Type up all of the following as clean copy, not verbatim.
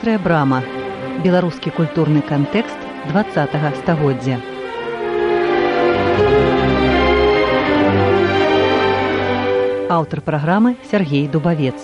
Вострая брама. Беларускі культурны кантэкст 20-га стагоддзя. Аўтар праграмы Сергей Дубавец.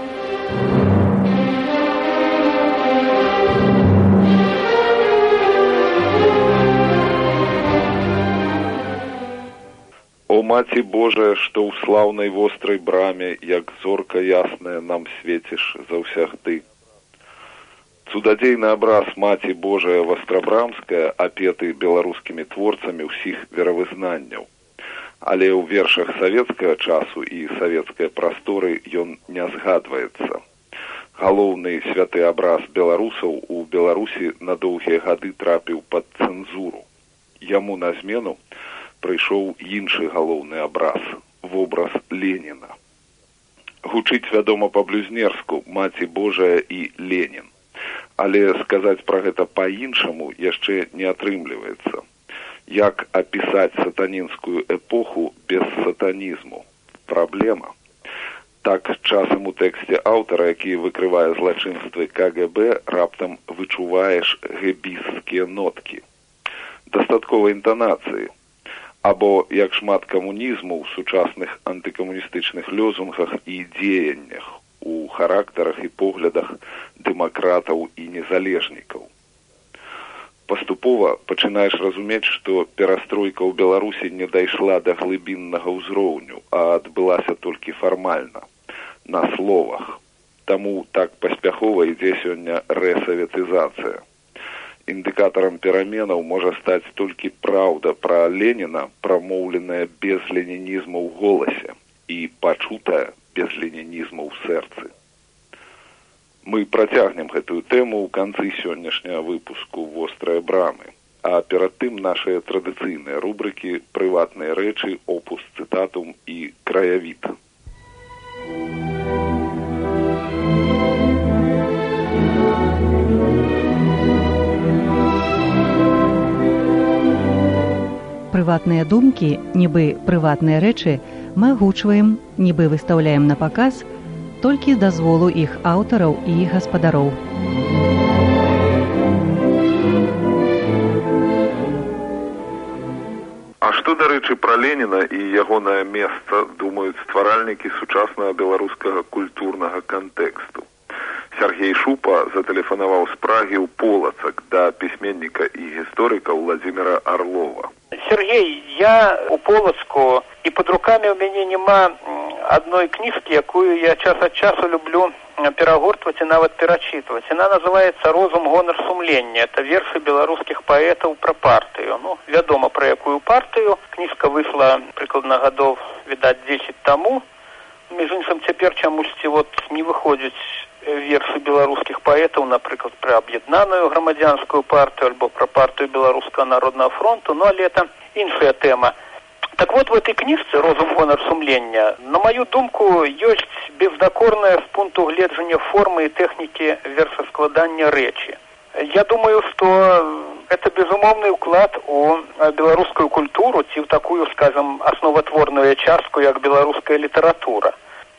О, Маці Божая, што ў слаўнай вострай браме, як зорка ясная, нам свеціш заўсягды. Цудадзейны абраз Маці Божая Вострабрамская апеты беларускімі творцамі ўсіх веравызнанняў. Але ў вершах савецкага часу і савецкай прасторы ён не згадваецца. Галоўны святы абраз беларусаў у Беларусі на доўгія гады трапіў пад цэнзуру. Яму на змену прыйшоў іншы галоўны абраз – вобраз Леніна. Гучыць, вядома, па-блюзнерску «Маці Божая» і «Ленін». Але сказаць пра гэта па-іншаму яшчэ не атрымліваецца. Як апісаць сатанінскую эпоху без сатанізму? Праблема. Так часам у тэксце аўтара, які выкрывае злачынствы КГБ, раптам вычуваеш гэбісцкія ноткі. Дастаткова інтанацыі. Або як шмат камунізму ў сучасных антыкамуністычных лёзунгах і дзеяннях, у характарах і поглядах дэмакратаў і незалежнікаў. Паступова пачынаеш разумець, што перастройка ў Беларусі не дайшла да глыбіннага ўзроўню, а адбылася толькі фармальна, на словах. Таму так паспяхова ідзе сёння рэсаветызацыя. Індыкатарам пераменаў можа стаць толькі праўда пра Леніна, прамоўленая без ленінізму ў голасе і пачутая без ленінізму ў сэрцы. Мы працягнем гэтую тэму ў канцы сённяшняга выпуску «Вострая брамы», а перад тым нашыя традыцыйныя рубрыкі «Прыватныя рэчы», «Опус цытатум» і «Краявід». Прыватныя думкі, нібы прыватныя рэчы, мы агучваем, нібы выстаўляем на паказ толькі з дазволу іх аўтараў і іх гаспадароў. А што, дарэчы, пра Леніна і ягонае месца думаюць стваральнікі сучаснага беларускага культурнага кантэксту? Сергей Шупа зателефанаваў з Прагі ў Полацак да пісьменніка і гісторыка Владзіміра Арлова. Сергей, я у Полацку, і пад рукамі ў мяне няма адной кніжкі, якую я час ад часу люблю перагортваць і нават перачытваць. Яна называецца «Розум, гонар, сумленне». Это вершы беларускіх паэтаў пра партыю. Вядома, пра якую партыю. Кніжка выйшла прыкладна гадоў, відаць, 10 таму. Між іншым, цяпер чамусьці не выходзяць вершы беларускіх паэтаў, напрыклад, пра аб'яднаную грамадзянскую партыю альбо пра партыю Беларускага народнага фронту, але это іншая тэма. Так вот, в этой книжце «Розум, гонар, сумлення», на мою думку, ёсць бездакорная з пункту гледжання формы і тэхнікі вершаскладання рэчі. Я думаю, что это безумоўны ўклад у беларускую культуру ці ў такую, скажем, основатворную частку, як беларуская літаратура.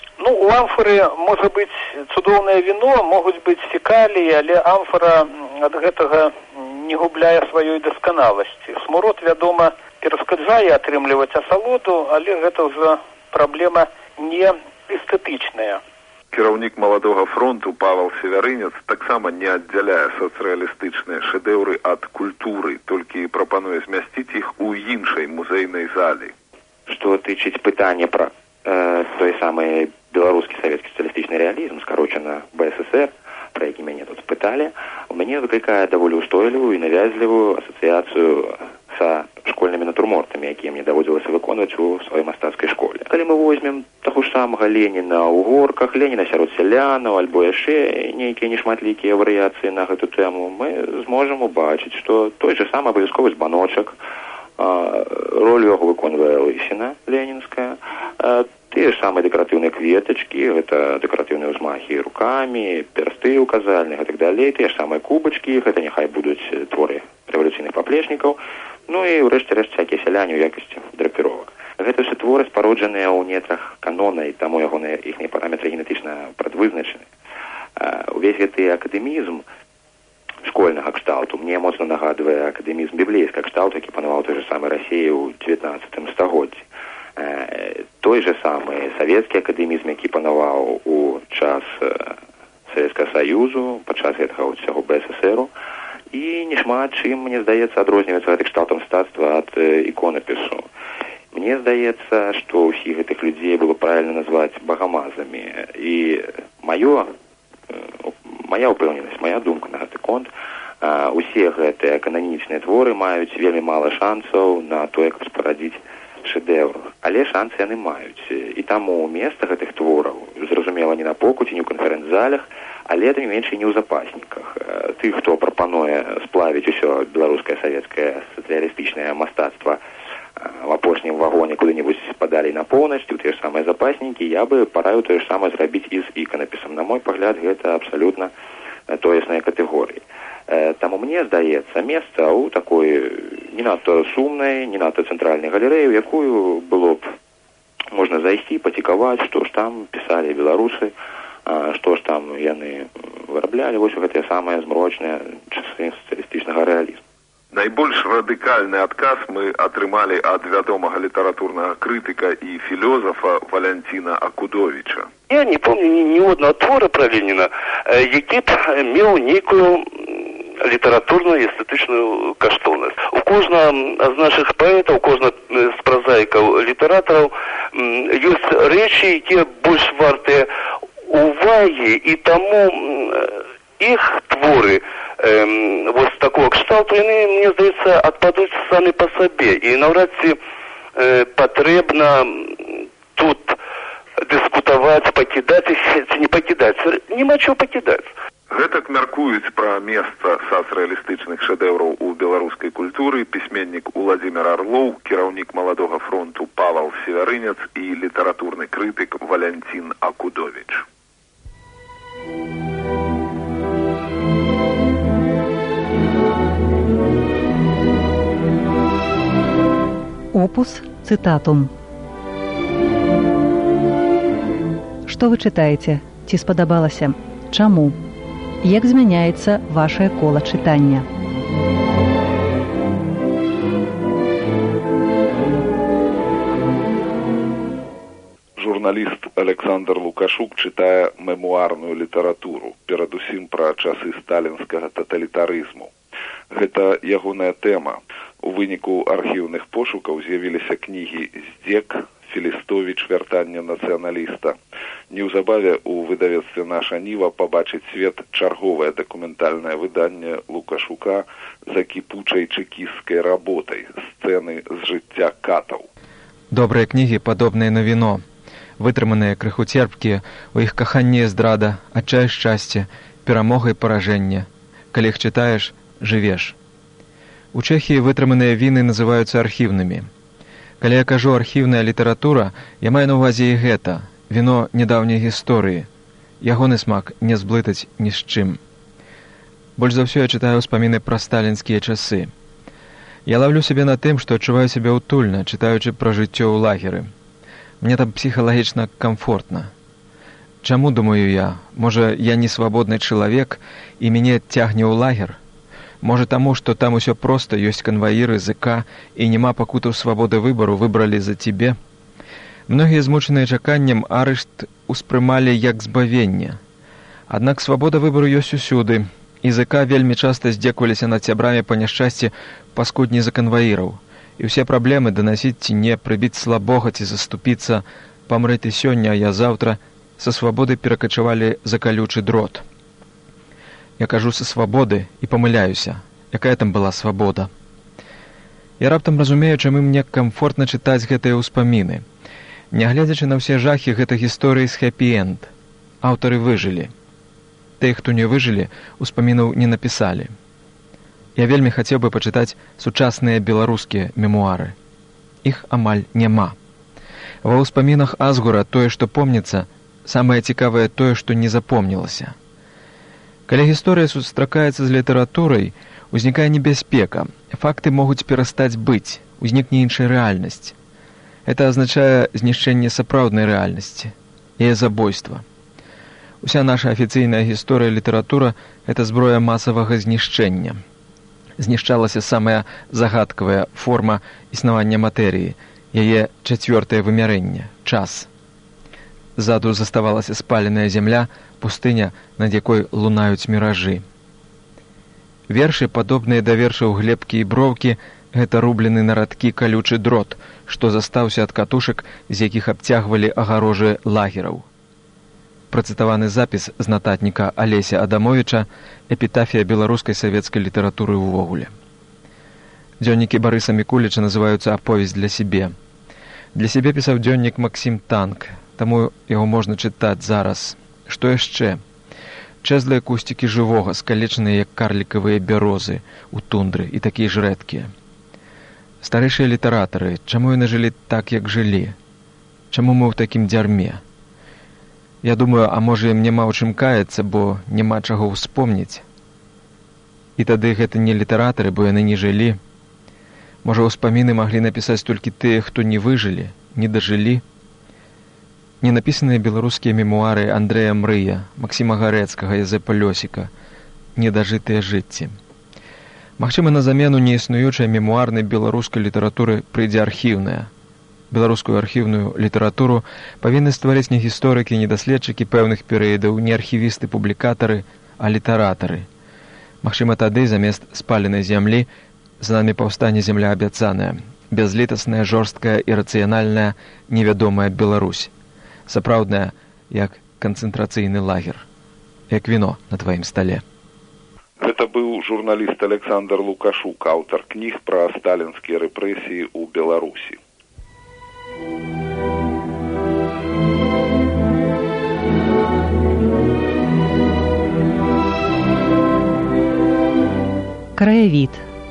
У амфары можа быць цудоўнае віно, могуць быць фекаліі, але амфара ад гэтага не губляе сваёй дасканаласці. Смурод, вядома, перашкаджае атрымліваць асалоду, але гэта ўжо праблема не эстэтычная. Кіраўнік маладога фронту Павел Севярынец таксама не аддзяляе сацыялістычныя шэдэўры ад культуры, толькі прапануе змясціць іх у іншай музейнай залі. Што тычыць пытання пра той самы беларускі савецкі сацыялістычны рэалізм, скарочана БССР, пра які мяне тут спыталі, у мяне выклікае даволі ўстойлівую і навязлівую асацыяцыю са школьнымі натурмортамі, якія мне даводзілася выконваць у сваёй мастацкай школе. Калі мы возьмем таго ж самага Леніна ў горках, Леніна сярод сялянаў, альбо яшчэ нейкія нешматлікія варыяцыі на гэту тэму, мы зможам убачыць, што той же самы абавязковы збаночак, ролю яго выконвае лысіна ленінская, тыя ж самыя дэкаратыўныя кветачкі, гэта дэкаратыўныя ўзмахі рукамі, персты указальных і так далей, тыя ж самыя кубачкі, гэта няхай будуць творы рэвалюцыйных паплечнікаў, і ўрэшце-рэшт всякія сяляне ў якасці драпіровак. Гэта ўсе творы спароджаныя ў нетрах канона, і таму ягоныя іхныя параметры генетычна прадвызначаны. Увесь гэты акадэмізм школьнага кшталту мне моцна нагадвае акадэмізм біблейскага кшталту, які панаваў той же самай Расіі ў 19 стагоддзі. Той же самы савецкі акадэмізм, які панаваў у час Савецкага Саюзу, падчас гэтага ўсяго БССРу, і нешмат чым, мне здаецца, адрозніваецца гэты кшталт мастацтва ад іконапісу. Мне здаецца, што ўсіх гэтых людзей было правільна назваць багамазамі. І моя ўпэўненасць, моя думка на гэты конт, усе гэтыя кананічныя творы маюць вельмі мала шансаў на тое, каб спарадзіць шэдэўр. Але шансы яны маюць. І таму месца гэтых твораў, зразумела, не на покуці, не ў канферэнц-залях, але тым не менш і не ў запасніках. Тых, хто прапануе сплавіць усё беларускае савецкае сацыялістычнае мастацтва в апошнім вагоне куды-небудзь падалі на поўнач, у тыя ж самыя запаснікі, я бы параіў тое ж самае зрабіць і з іканапісам. На мой пагляд, гэта абсалютна тоесныя катэгорыі. Таму мне здаецца месца ў такой не надта сумнай, не надта цэнтральнай галерэі, у якую было б можна зайсці, пацікаваць, што ж там пісалі беларусы, што ж там яны выраблялі, вось гэтыя самыя змрочныя часы сацыялістычнага рэалізму. Найбольш радыкальны адказ мы атрымалі ад вядомага літаратурнага крытыка і філёзафа Валянціна Акудовіча. Я не помню ні одного твора пра Леніна, які б меў нейкую літаратурную і эстэтычную каштоўнасць. У кожнага з нашых паэтаў, у кожнага з празаікаў, літаратараў ёсць рэчы, якія больш вартыя увагі, і таму іх творы вось такого кшталту, яны, мне здаецца, адпадуць самі па сабе. І наўрад ці патрэбна тут дыскутаваць, пакідаць іх ці не пакідаць. Няма чого пакідаць. Гэтак мяркуюць пра месца сацыялістычных шэдэўраў у беларускай культуры пісьменнік Уладзімір Арлоў, кіраўнік Маладога фронту Павал Севярынец і літаратурны крытык Валянцін Акудовіч. Опус цытатум. Што вы чытаеце? Ці спадабалася? Чаму? Як змяняецца вашае кола чытання? Журналіст Александр Лукашук чытае мемуарную літаратуру, перадусім пра часы сталінскага таталітарызму. Гэта ягоная тэма. У выніку архіўных пошукаў з'явіліся кнігі «Здзек», «Філістовіч. Вяртанне нацыяналіста». Неўзабаве ў выдавецтве «Наша Ніва» пабачыць свет чарговае дакументальнае выданне Лукашука за кіпучай чэкісцкай работай «Сцэны з жыцця катаў». Добрыя кнігі падобныя на віно, вытрыманыя крыху церпкія, у іх каханне здрада, адчай шчасце, перамога і паражэнне. Калі іх чытаеш, жывеш. У Чэхіі вытрыманыя віны называюцца архіўнымі. Калі я кажу архіўная літаратура, я маю на ўвазе і гэта, віно нядаўняй гісторыі. Ягоны смак не зблытаць ні з чым. Больш за ўсё я чытаю ўспаміны пра сталінскія часы. Я лаўлю сябе на тым, што адчуваю сябе ўтульна, чытаючы пра жыццё ў лагеры. Мне там псіхалагічна камфортна. Чаму, думаю я, можа, я не свабодны чалавек, і мяне цягне ў лагер? Можа таму, што там усё проста, ёсць канваіры, ЗК, і няма пакутаў свабоды выбару, выбралі за цябе. Многія змучаныя чаканнем арышт успрымалі як збавенне. Аднак свабода выбару ёсць усюды, і ЗК вельмі часта здзекваліся над сябрамі па няшчасці паскудней за канваіраў. І ўсе праблемы данасіць ці не, прыбіць слабога ці заступіцца, памрэ ты сёння, а я заўтра, са свабоды перакачавалі за калючы дрот. Я кажу са свабоды і памыляюся, якая там была свабода. Я раптам разумею, чаму мне камфортна чытаць гэтыя ўспаміны. Нягледзячы на ўсе жахі, гэта гісторыі з хэпі-энд. Аўтары выжылі. Тых, хто не выжылі, ўспамінаў не напісалі. Я вельмі хацеў бы пачытаць сучасныя беларускія мемуары. Іх амаль няма. Ва ўспамінах Азгура тое, што помніцца, самае цікавае тое, што не запомнілася. Калі гісторыя сустракаецца з літаратурай, узнікае небяспека, факты могуць перастаць быць, узнікне іншая рэальнасць. Это азначае знішчэнне сапраўднай рэальнасці, яе забойства. Уся наша афіцыйная гісторыя літаратура – гэта зброя масавага знішчэння. Знішчалася самая загадкавая форма існавання матэрыі, яе чацвёртае вымярэнне – час. Ззаду заставалася спаленая зямля, пустыня, над якой лунаюць міражы. Вершы, падобныя да вершаў Глебкі і Броўкі, гэта рублены на радкі калючы дрот, што застаўся ад катушак, з якіх абцягвалі агарожы лагераў. Працытаваны запіс з нататніка Алеся Адамовіча «Эпітафія беларускай савецкай літаратуры ўвогуле». Дзённікі Барыса Мікуліча называюцца «Аповесць для сябе». Для сябе пісаў дзённік Максім Танк, таму яго можна чытаць зараз. Што яшчэ? Чэзлыя кусцікі жывога, скалечаныя як карлікавыя бярозы ў тундры і такія ж рэдкія. Старэйшыя літаратары, чаму яны жылі так, як жылі? Чаму мы ў такім дзярме? Я думаю, а можа ім няма ў чым каяцца, бо няма чаго ўспомніць. І тады гэта не літаратары, бо яны не жылі. Можа, ўспаміны маглі напісаць толькі тыя, хто не выжылі, не дажылі. Ненапісаныя беларускія мемуары Андрэя Мрыя, Максіма Гарэцкага, Язэпа Лёсіка, недажытыя жыцці. Магчыма, на замену неіснуючай мемуарнай беларускай літаратуры прыйдзе архіўная. Беларускую архіўную літаратуру павінны стварыць не гісторыкі, не даследчыкі пэўных перыядаў, не архівісты-публікатары, а літаратары. Магчыма, тады замест спаленай зямлі за намі паўстане зямля абяцаная, бязлітасная, жорсткая і рацыянальная, невядомая Беларусь. Сапраўдная, як канцэнтрацыйны лагер, як віно на тваім стале. Гэта быў журналіст Александр Лукашук, аўтар кніг пра сталінскія рэпрэсіі ў Беларусі. Краявід.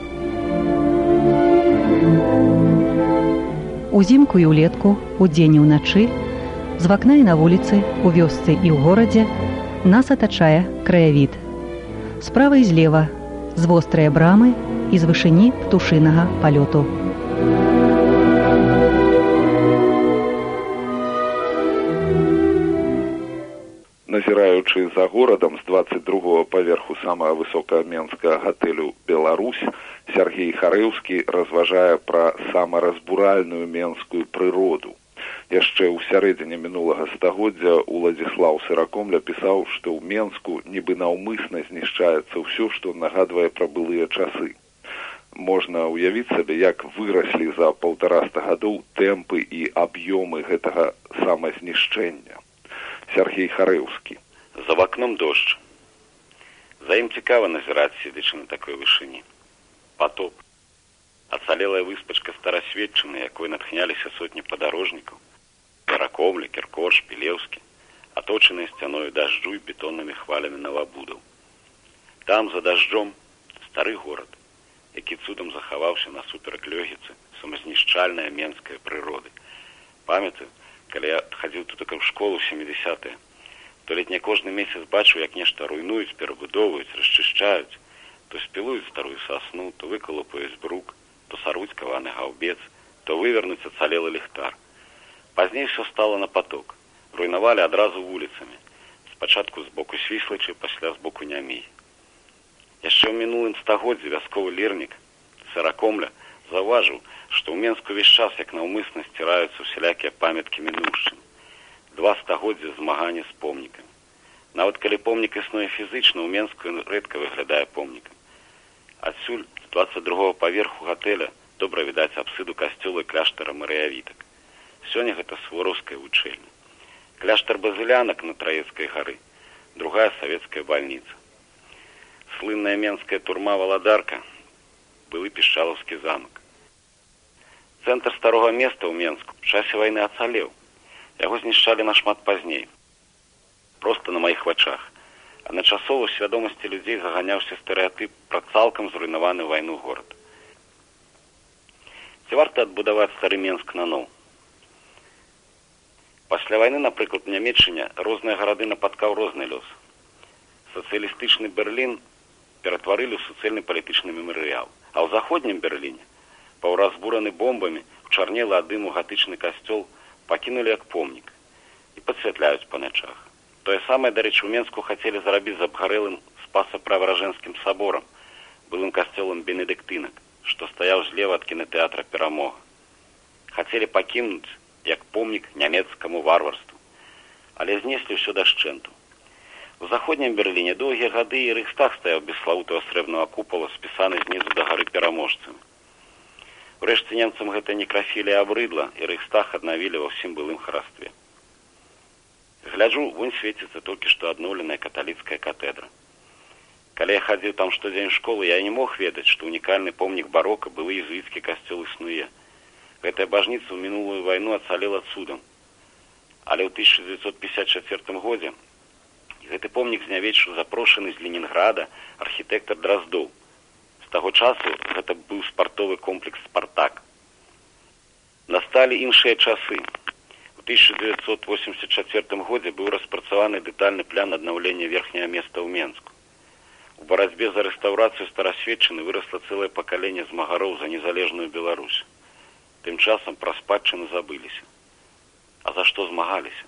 Узімку і ўлетку, удзень і ўначы, з вакна і на вуліцы, у вёсцы і ў горадзе нас атачае краявід. Справа і злева, з вострыя брамы і з вышыні птушынага палёту. Назіраючы за горадам з 22-го паверху самага высокага менскага гатэлю «Беларусь», Сергей Харэўскі разважае пра самаразбуральную менскую прыроду. Яшчэ ў сярэдзіне мінулага стагоддзя Уладзіслаў Сыракомля пісаў, што ў Менску нібы наўмысна знішчаецца ўсё, што нагадвае пра былыя часы. Можна ўявіць сабе, як выраслі за 150 гадоў тэмпы і аб'ёмы гэтага самазнішчэння. Сергей Харэўскі. За вакном дождж. За ім цікава назіраць, сидячи на такой вышыні. Потоп. Ацалелая выспачка старасветчыны, якой натхняліся сотні падарожнікаў. Сыракомля, Кіркош, Пілеўскі, аточаныя сцяною дажджу і бетоннымі хвалямі навабудаў. Там, за дажджом, стары горад, які цудам захаваўся насуперак лёгіцы самазнішчальная менская прыроды. Памятаю, калі я хадзіў тут ў школу 70-е, то ледь не кожны месяц бачу, як нешта руйнуюць, перабудоўваюць, расчышчаюць, то спілуюць старую сасну, то выкалупаюць брук, то саруць каваны гаўбец, то вывернуць ацалелы ліхтар. Пазней все стало на поток. Руйнавалі адразу вуліцамі. Спачатку з боку Свіслачы, пасля з боку Нямей. Яшчэ ў мінулым стагоддзі вясковы лірнік Сыракомля заўважыў, што ў Менску весь час як наўмысна сціраюцца усялякія памяткі мінуўшчыны. 2 стагоддзя змагання з помнікамі. Нават калі помнік існуе фізычна, ў Менску рэдка выглядае помнікам. Адсюль з 22-го паверху гатэля добра відаць апсыду касцёла і кляштара Марыявітак. Сёння гэта сувораўская вучэльня. Кляштар Базылянак на Траецкай гары, другая савецкая бальніца. Слынная менская турма Валадарка, былы Пішчалаўскі замак. Цэнтр старога места ў Менску ў часе вайны ацалеў. Яго знішчалі нашмат пазней. Проста на маіх вачах. Адначасова ў свядомасці людзей заганяўся стэрэатып пра цалкам зруйнаваны вайну горад. Ці варта адбудаваць стары Менск наноў? Пасля вайны, напрыклад, у Нямецчыне розныя гарады напаткаў розны лёс. Сацыялістычны Берлін ператварылі ў суцэльны палітычны мемарыял, а ў заходнім Берліне, паўразбураны бомбамі, чарнелы ад дыму гатычны касцёл пакінулі як помнік і падсвятляюць па начах. Тое самае, дарэчы, у Менску хацелі зрабіць з абгарэлым Спаса-Преображэнскім саборам, былым касцёлам бенедыктынак, што стаяў злева ад кінатэатра «Перамога». Хацелі пакінуць як помнік нямецкаму варварству, але знеслі ўсё дашчэнту. У заходнім Берліне доўгія гады і Рэйхстаг стаяў без славутага срэбнага купала, спісаны знізу да гары пераможцамі. Урэшце немцам гэта некрафілія абрыдла, і Рэйхстаг аднавілі ва ўсім былым харастве. Гляджу, вунь свеціцца толькі што адноўленая каталіцкая катэдра. Калі я хадзіў там штодзень у школу, я не мог ведаць, што унікальны помнік барока, былы езуіцкі касцёл існуе. Гэтая бажніца ў мінулую вайну ацалела цудам. Але ў 1954 годзе гэты помнік знявечыў запрошаны з Ленінграда архітэктар Драздоў. З таго часу гэта быў спартовы комплекс «Спартак». Насталі іншыя часы. У 1984 годзе быў распрацаваны дэтальны план аднаўлення верхняга места ў Менску. У барацьбе за рэстаўрацыю старасведчыны вырасла цэлае пакаленне змагароў за незалежную Беларусь. Тым часам пра спадчыну забыліся. А за што змагаліся?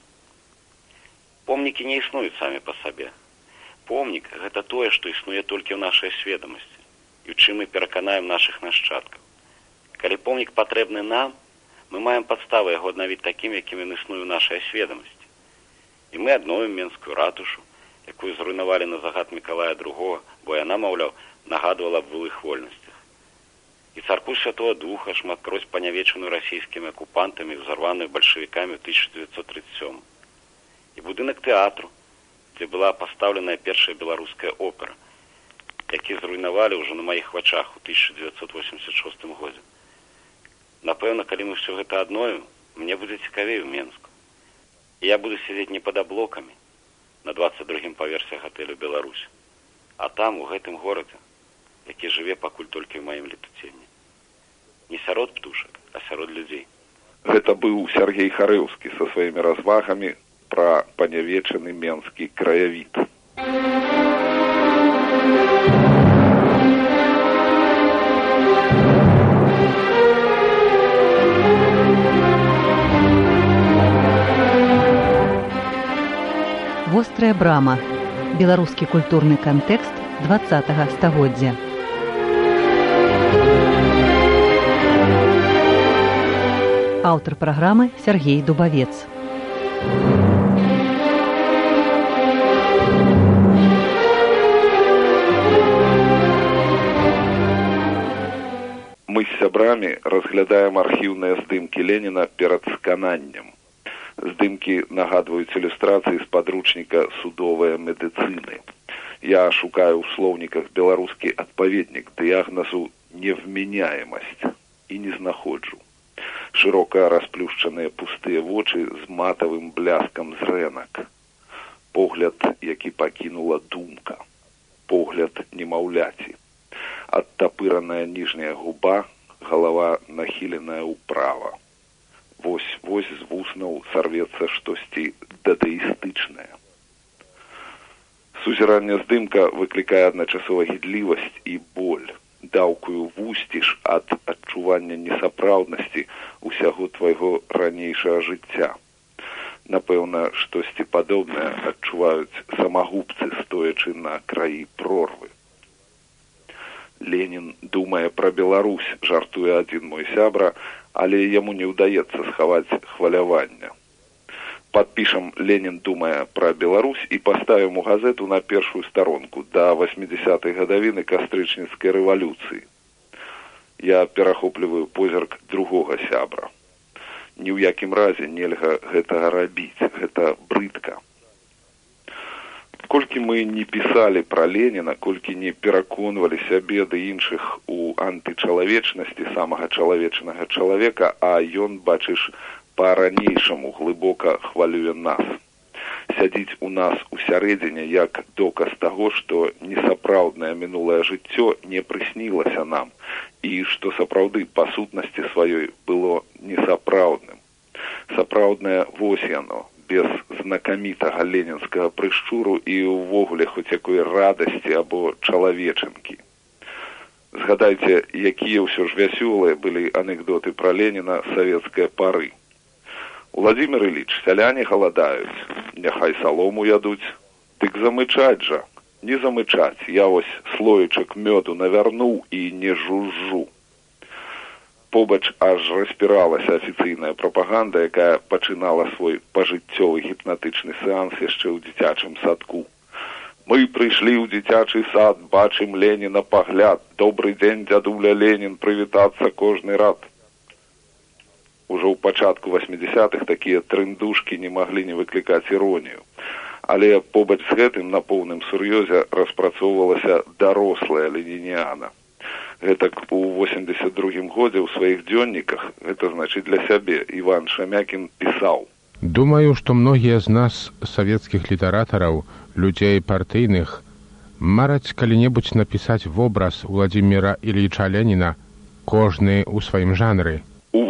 Помнікі не існуюць самі па сабе. Помнік – гэта тое, што існуе толькі ў нашай сведамасці, і ў чым мы пераканаем нашых нашчадкаў. Калі помнік патрэбны нам, мы маем падставы яго аднавіць такім, якім ён існуе ў нашай сведамасці. І мы адновім Менскую ратушу, якую зруйнавалі на загад Мікалая II, бо яна, маўляў, нагадвала аб былых вольнасцях. І царкву Святого Духа, шматкроць панявечаную расійскімі акупантамі, узарваную бальшавікамі ў 1937. І будынак тэатру, дзе была пастаўленая першая беларуская опера, які зруйнавалі ўжо на маіх вачах у 1986 годзе. Напэўна, калі мы ўсё гэта адновім, мне будзе цікавей у Менску. І я буду сядзець не пад аблокамі на 22-м паверсе гатэлю «Беларусь», а там, у гэтым горадзе, які жыве пакуль толькі ў маім летуценні. Не сярод птушак, а сярод людзей. Гэта быў Сергей Харэўскі са сваімі развагамі пра панявечаны менскі краявід. Вострая брама. Беларускі культурны кантэкст 20-га стагоддзя. Аўтар праграмы Сергей Дубавец. Мы з сябрамі разглядаем архіўныя здымкі Леніна перад скананнем. Здымкі нагадваюць ілюстрацыі з падручніка «Судовая медыцыны». Я шукаю ў слоўніках беларускі адпаведнік дыягназу «невменяемасць» і не знаходжу. Шырока расплюшчаныя пустыя вочы з матавым бляскам зрэнак. Погляд, які пакінула думка. Погляд немаўляці. Адтапыраная ніжняя губа, галава нахіленая ўправа. Вось з вуснаў сарвецца штосьці дадаістычнае. Сузіранне здымка выклікае адначасова гідлівасць і боль. Даўкую вусціш ад адчування несапраўднасці ўсяго твайго ранейшага жыцця. Напэўна, штосьці падобнае адчуваюць самагубцы, стоячы на краі прорвы. Ленін думае пра Беларусь, жартуе адзін мой сябра, але яму не ўдаецца схаваць хвалявання. Падпішам «Ленін думае пра Беларусь» і паставім у газету на першую старонку да 80-й гадавіны кастрычніцкай рэвалюцыі. Я перахопліваю позірк другога сябра. Ні ў якім разе нельга гэтага рабіць, гэта брыдка. Колькі мы не пісалі пра Леніна, колькі не пераконвалі сябе ды іншых у антычалавечнасці самага чалавечнага чалавека, а ён, бачыш, па-ранейшаму глыбока хвалюе нас. Сядзіць у нас усярэдзіне як доказ таго, што несапраўднае мінулае жыццё не прыснілася нам і што сапраўды па сутнасці сваёй было несапраўдным. Сапраўднае вось яно, без знакамітага ленінскага прышчуру і ўвогуле хоць якой радасці або чалавечанкі. Згадайце, якія ўсё ж вясёлыя былі анекдоты пра Леніна савецкай пары. Владзімир Іліч, сяляне галадаюць. няхай салому ядуць. Дык замычаць жа, не замычаць, я вось слоечак мёду навярнуў і не жужжу. Побач аж распіралася афіцыйная прапаганда, якая пачынала свой пажыццёвы гіпнатычны сеанс яшчэ ў дзіцячым садку. Мы прыйшлі ў дзіцячы сад, бачым Леніна пагляд. Добрый дзень, дзядуля Ленін, прывітацца кожны рад. Ужо ў пачатку 80-х такія трындушкі не маглі не выклікаць іронію. Але побач з гэтым на поўным сур'ёзе распрацоўвалася дарослая ленініана. Гэтак у 82-м годзе ў сваіх дзённіках, гэта значыць для сябе, Іван Шамякін пісаў: «Думаю, што многія з нас, савецкіх літаратараў, людзей партыйных, мараць калі-небудзь напісаць вобраз Владзіміра Ільіча Леніна, кожны ў сваім жанры». У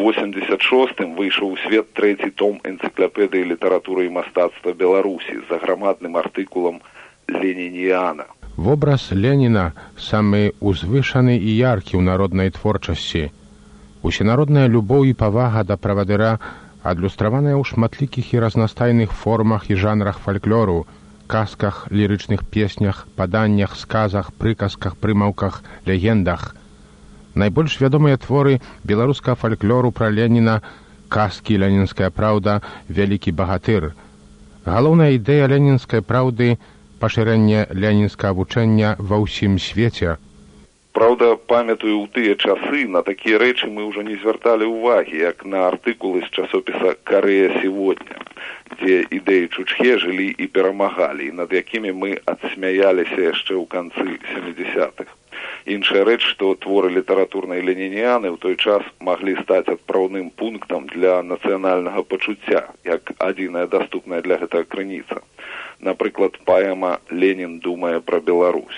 86-м выйшаў у свет 3-й том энцыклапедыі літаратуры і мастацтва Беларусі з аграмадным артыкулам «Ленініана». Вобраз Леніна самы узвышаны і яркі ў народнай творчасці. Усенародная любоў і павага да правадыра адлюстраваная ў шматлікіх і разнастайных формах і жанрах фальклору, казках, лірычных песнях, паданнях, сказах, прыказках, прымаўках, легендах. Найбольш вядомыя творы беларускага фальклору пра Леніна, казкі «Ленінская праўда», «Вялікі багатыр». Галоўная ідэя ленінскай праўды – пашырэнне ленінскага вучэння ва ўсім свеце. Праўда, памятаю, ў тыя часы на такія рэчы мы ўжо не звярталі ўвагі, як на артыкулы з часопіса «Корея сегодня», дзе ідэі Чучхе жылі і перамагалі, і над якімі мы адсмяяліся яшчэ ў канцы 70-х. Іншая рэч, што творы літаратурнай ленініаны ў той час маглі стаць адпраўным пунктам для нацыянальнага пачуцця, як адзіная даступная для гэтага крыніца. Напрыклад, паэма «Ленін думае пра Беларусь».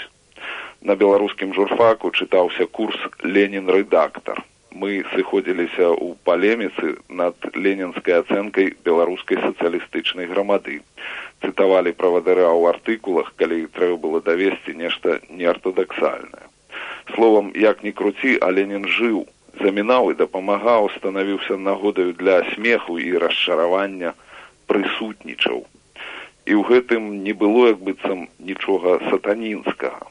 На беларускім журфаку чытаўся курс «Ленін-рэдактар». Мы сыходзіліся ў палеміцы над ленінскай ацэнкай беларускай сацыялістычнай грамады. Цытавалі правадыра ў артыкулах, калі трэба было давесці нешта неартадаксальнае. Словам, як ні круці, а Ленін жыў, замінаў і дапамагаў, станавіўся нагодаю для смеху і расчаравання, прысутнічаў. І ў гэтым не было, як быццам, нічога сатанінскага.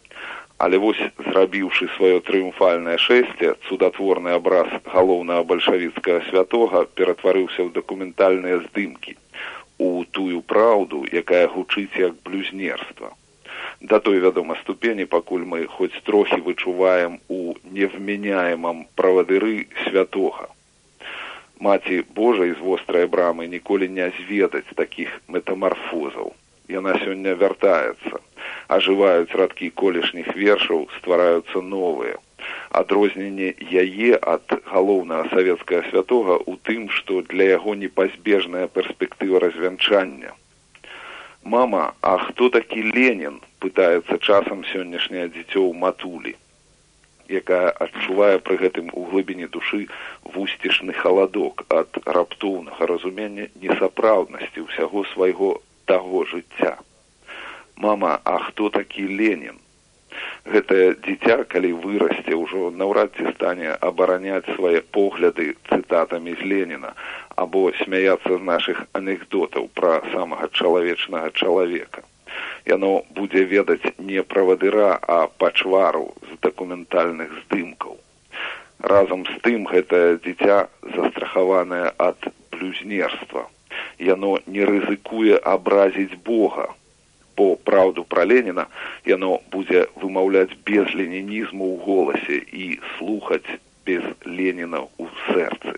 Але вось, зрабіўшы сваё трыумфальнае шэсце, цудатворны абраз галоўнага бальшавіцкага святога ператварыўся ў дакументальныя здымкі, у тую праўду, якая гучыць як блюзнерства. Да той, вядома, ступені, пакуль мы хоць трохі вычуваем у невменяемам правадыры святога. Маці Божай з вострай брамы ніколі не зведаць такіх метамарфозаў. Яна сёння вяртаецца. Ажываюць радкі колішніх вершаў, ствараюцца новыя. Адрозненне яе ад галоўнага савецкага святога ў тым, што для яго непазбежная перспектыва развянчання. «Мама, а хто такі Ленін?» – пытаецца часам сённяшняе дзіцё ў матулі, якая адчувае пры гэтым у глыбіні душы вусцішны халадок ад раптоўнага разумення несапраўднасці ўсяго свайго таго жыцця. «Мама, а хто такі Ленін?» Гэтае дзіця, калі вырасце, ўжо наўрад ці стане абараняць свае погляды цытатамі з Леніна або смяяцца з нашых анекдотаў пра самага чалавечнага чалавека. Яно будзе ведаць не правадыра, а пачвару з дакументальных здымкаў. Разам з тым гэтае дзіця застрахаванае ад блюзнерства. Яно не рызыкуе абразіць Бога, бо праўду пра Леніна яно будзе вымаўляць без ленінізму ў голасе і слухаць без Леніна ў сэрцы.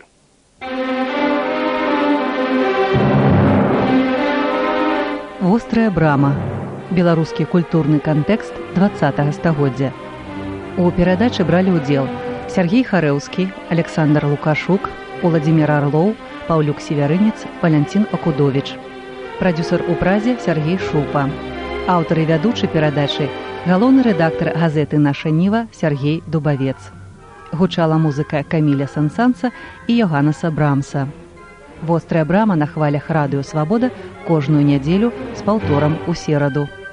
Вострая брама. Беларускі культурны кантэкст 20-го стагоддзя. У перадачы бралі ўдзел Сергей Харэўскі, Александр Лукашук, Уладзімір Арлоў, Паўлюк Севярынец, Валянцін Акудовіч. Прадюсер у празе Сергей Шупа. Аўтар і вядучы перадачы галоўны рэдактар газеты «Наша Ніва» Сергей Дубавец. Гучала музыка Каміля Сансанса і Йоганнеса Брамса. Вострая брама на хвалях радыё «Свабода» кожную нядзелю з паўторам у сераду.